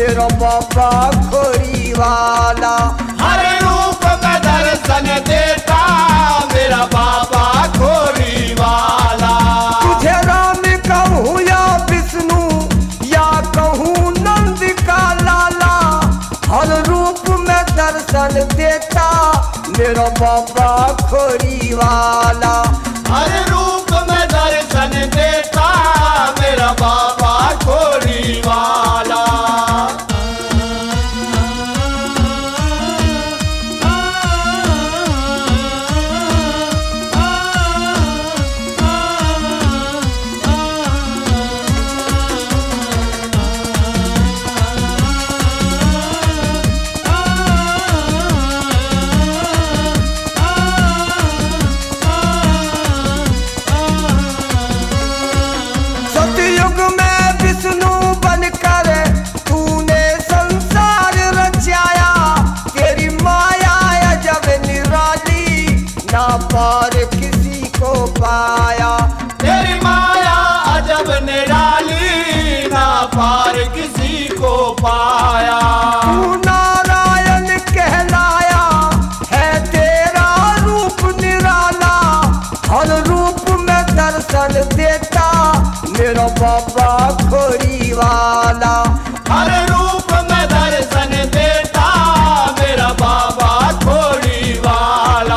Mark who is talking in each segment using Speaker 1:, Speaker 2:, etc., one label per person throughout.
Speaker 1: मेरा बाबा खोरी वाला।
Speaker 2: हर रूप में दर्शन देता मेरा बाबा खोरी वाला।
Speaker 1: तुझे राम कहूँ या विष्णु या कहूँ नंद का लाला, हर रूप में दर्शन देता मेरा बाबा खोरी वाला।
Speaker 2: हर रूप में दर्शन देता मेरा बाबा खोरी वाला।
Speaker 1: सतयुग में विष्णु बनकर तूने संसार रचाया, तेरी माया अजब निराली ना पार किसी को पाया।
Speaker 2: तेरी माया अजब निराली ना पार किसी को पाया।
Speaker 1: तू नारायण कहलाया है तेरा रूप निराला, हर रूप में दर्शन देता मेरा बाबा खोरी वाला।
Speaker 2: हर रूप में दर्शन देता मेरा बाबा खोरी वाला।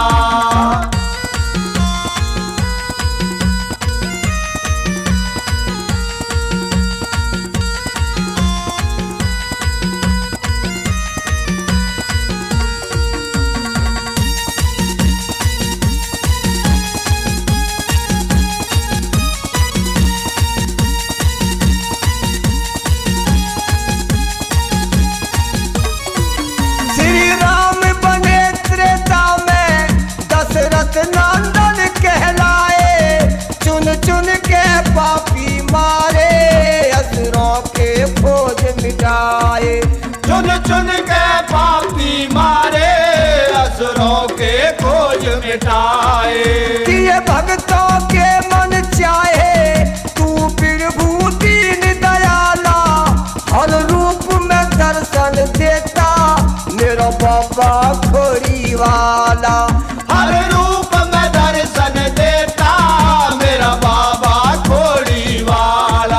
Speaker 1: श्री राम बने त्रेता में दशरथ नंदन कहलाए, चुन चुन के पापी मारे असुरों के फौज मिटाए।
Speaker 2: चुन चुन के पापी मारे असुरों के खोज मिटाए।
Speaker 1: किए भक्तों के मन चाहे तू प्रभु दीन दयाला, हर रूप में दर्शन देता मेरा बाबा खोरी वाला।
Speaker 2: हर रूप में दर्शन देता मेरा बाबा खोरी वाला।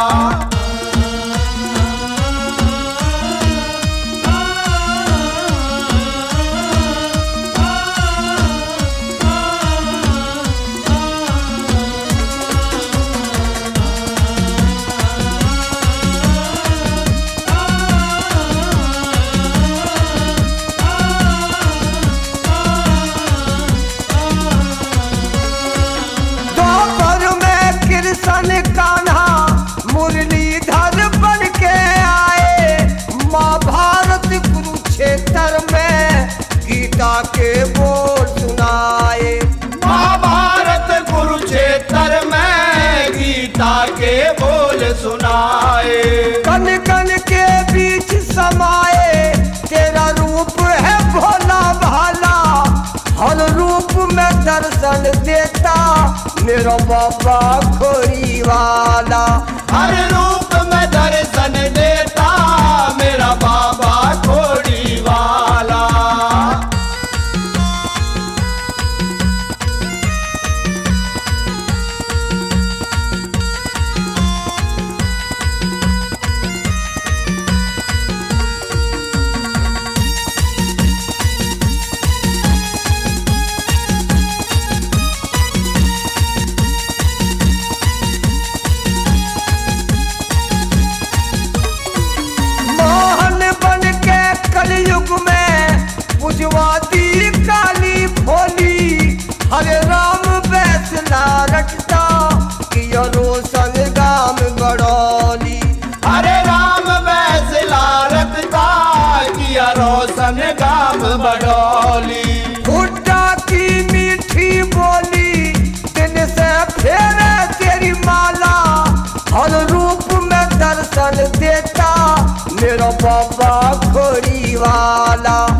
Speaker 1: द्वापर में कृष्ण कान्हा मुरलीधर बन के आए, महाभारत कुरुक्षेत्र में गीता के बोल सुनाए।
Speaker 2: महाभारत कुरुक्षेत्र में गीता के बोल सुनाए।
Speaker 1: कन कन के बीच समाए तेरा रूप है भोला भाला, हर रूप में दर्शन देता मेरा बाबा खोरी वाला।
Speaker 2: हर रूप में दर्शन देता मेरा बाबा खोरी वाला।
Speaker 1: मोहन बन के कलयुग में पुजवाती काली भोली, हरे राम वैसला रखता किया रोशन गाम गड़ौली।
Speaker 2: हरे राम वैसला रखता किया रोशन गाम बडौली।
Speaker 1: हुड्डा की मीठी बोली दिन से फेरे तेरी माला, हर रूप में दर्शन देता मेरा बाबा खोरी वाला।